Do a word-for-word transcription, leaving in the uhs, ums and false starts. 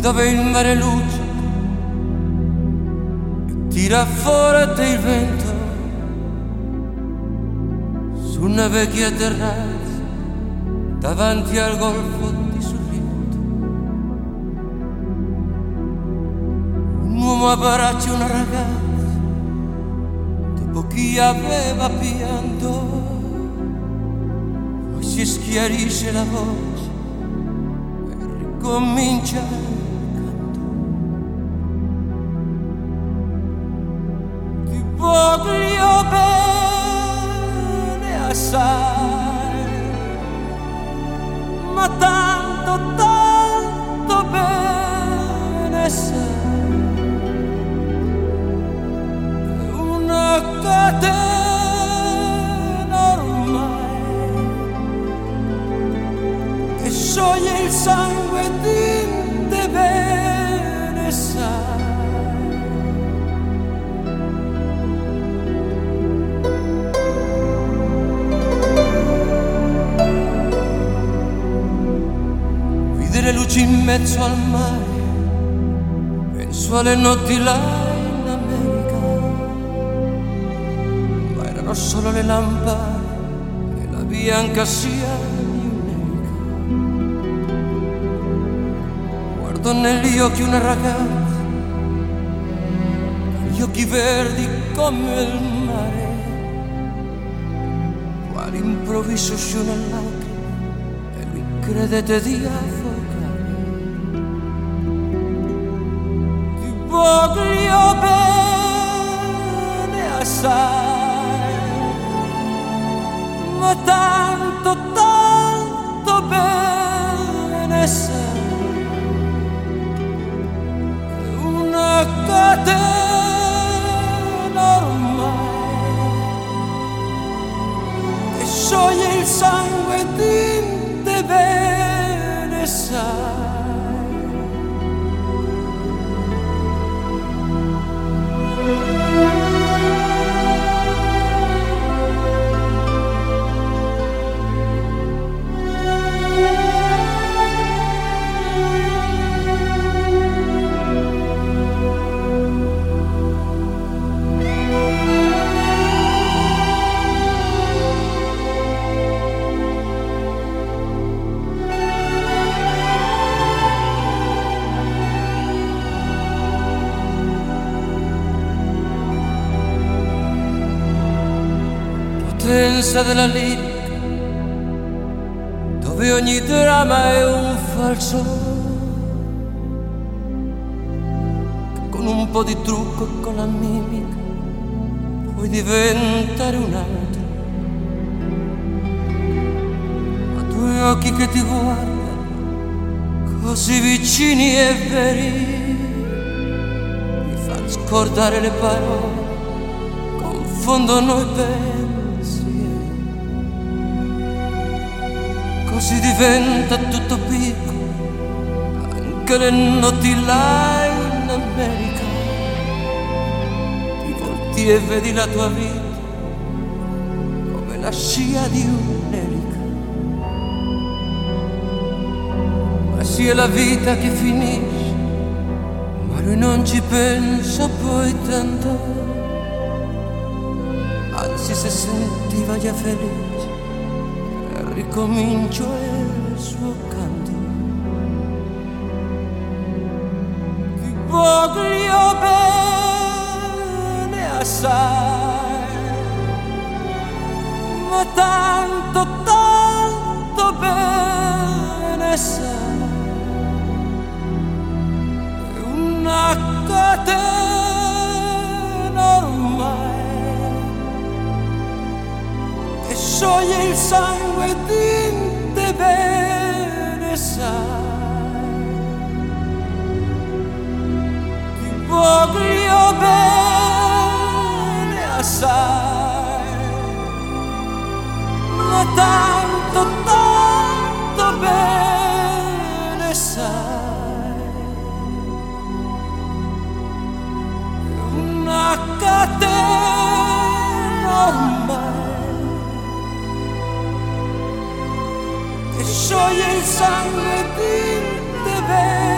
dove il mare luce e tira fuori te il vento su una vecchia terrazza davanti al golfo di Sorrento. Un uomo abbraccia una ragazza dopo chi aveva pianto, poi si schiarisce la voce e ricomincia il canto. Ti voglio bene assai, ma tanto, tanto bene sai. Una catena ormai che scioglie il sangue di te bene sai. Vide le luci in mezzo al mare, penso alle notti là solo le lampade e la bianca scia di un'elica. Guardo negli occhi una ragazza, gli occhi verdi come il mare, quale improvviso uscì una lacrima e lui credette di affogare. Ti voglio bene assai, ma tanto, tanto bene sai. Una catena ormai che scioglie il sangue di te bene sai. Potenza della lirica, dove ogni dramma è un falso, che con un po' di trucco e con la mimica puoi diventare un altro. Ma due occhi che ti guardano così vicini e veri mi fanno scordare le parole, confondono i pensieri. Così diventa tutto piccolo, anche le notti là in America. Ti volti e vedi la tua vita come la scia di un'elica. Ma sia la vita che finisce, ma lui non ci pensa poi tanto. Anzi, se sentiva già felice, ricomincio il suo canto. Ti voglio bene assai, ma tanto, tanto bene sai. Una catena ormai che scioglie il sangue di te bene sai. Ti voglio bene assai, ma tanto, tanto bene sai. Una catena ormai che scioglie il sangue di te bene.